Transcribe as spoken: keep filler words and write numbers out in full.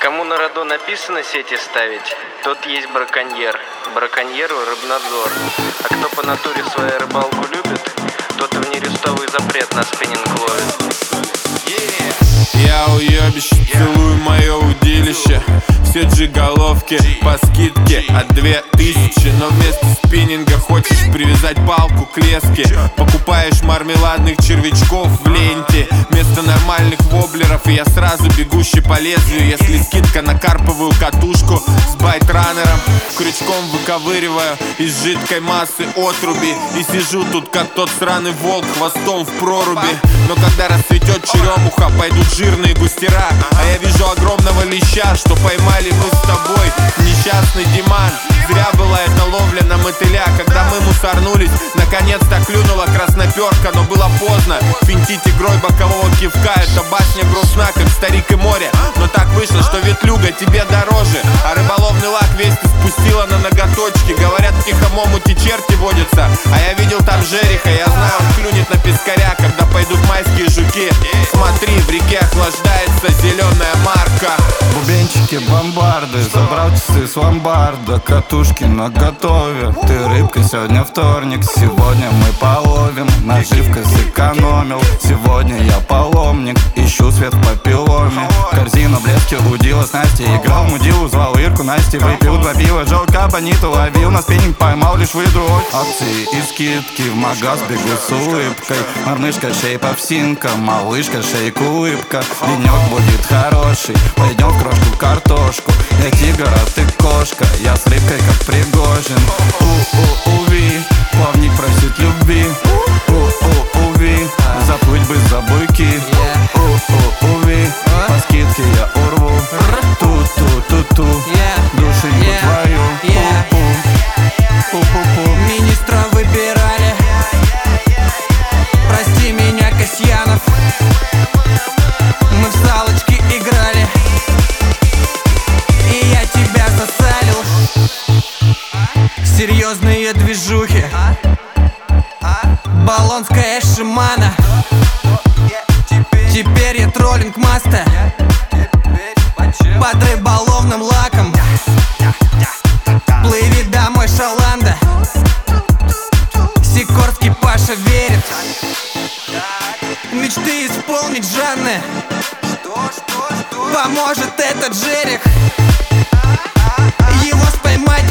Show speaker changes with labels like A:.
A: Кому на роду написано сети ставить, тот есть браконьер. Браконьеру рыбнадзор. А кто по натуре свою рыбалку любит, тот в нерестовый запрет на спиннинг ловит.
B: Я уебище, целую мое удилище. Все джиголовки по скидке от две тысячи. Но вместо спиннинга хочешь привязать палку к леске. Покупаешь мармеладных червячков в ленте вместо нормальных воблеров, и я сразу бегущий по лезвию. Если скидка на карповую катушку с байтранером, крючком выковыриваю из жидкой массы отруби. И сижу тут как тот сраный волк хвостом в проруби. Но когда расцветет черемуха, пойдут жирные густера. А я вижу огромного леща, что поймали мы с тобой, несчастный Диман. Зря была эта ловля на мотыля. Когда мы мусорнулись, наконец-то клюнула красноперка. Но было поздно финтить игрой бокового кивка. Эта басня грустна, как старик и море. Но так вышло, что ветлюга тебе дороже, а рыболовный лак вести спустила на ноготочки. Говорят, в тихом омуте черти водятся, а я видел там жереха. Я знаю, он клюнет на пескаря, когда пойдут майские жуки. Смотри, в реке охлаждается зеленая марка.
C: Бубенчики, бомбарды, забрал часы с ломбарда. Катушки наготове, ты рыбка, сегодня вторник. Сегодня мы половим, наживка сэкономил. Сегодня я паломник, ищу свет в папилломе. Корзина в леске удила с Настей. Играл в мудилу, звал Ирку Насти. Выпил два пива, желка бониту ловил. На спиннинг поймал лишь выдру. Акции и скидки, в магаз бегу с улыбкой. Мормышка, шейп овсинка, малышка, шейк улыбка. Денек будет хороший, пойдем в крошку картошку. Я тигр, а ты кошка, я с рыбкой как Пригожин. У-у-уви, плавник просит любви. У-у-уви, заплыть бы за буйки. У-у-уви, по скидке я урву. Ту-ту-ту-ту, душеньку твою. Пу-пу,
D: министра выбирали. Прости меня, Касьянов. Мы в салочки играли, и я тебя засалил. Серьезные движухи, Болонская Шимана. Теперь я троллинг маста под рыболовным лаком. Плыви домой, Шаланда. Сикорский Паша верит. Мечты исполнить Жанны поможет этот жерех. Его споймать